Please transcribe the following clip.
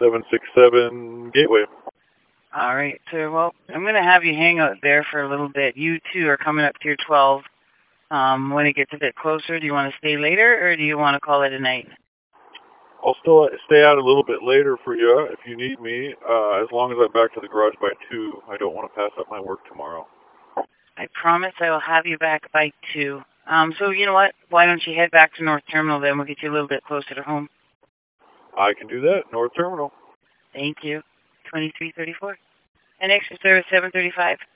767 Gateway. All right, sir. Well, I'm going to have you hang out there for a little bit. You two are coming up to your 12. When it gets a bit closer, do you want to stay later or do you want to call it a night? I'll still stay out a little bit later for you if you need me, as long as I'm back to the garage by 2. I don't want to pass up my work tomorrow. I promise I will have you back by 2. So you know what? Why don't you head back to North Terminal then? We'll get you a little bit closer to home. I can do that. North Terminal. Thank you. 2334. And extra service 735.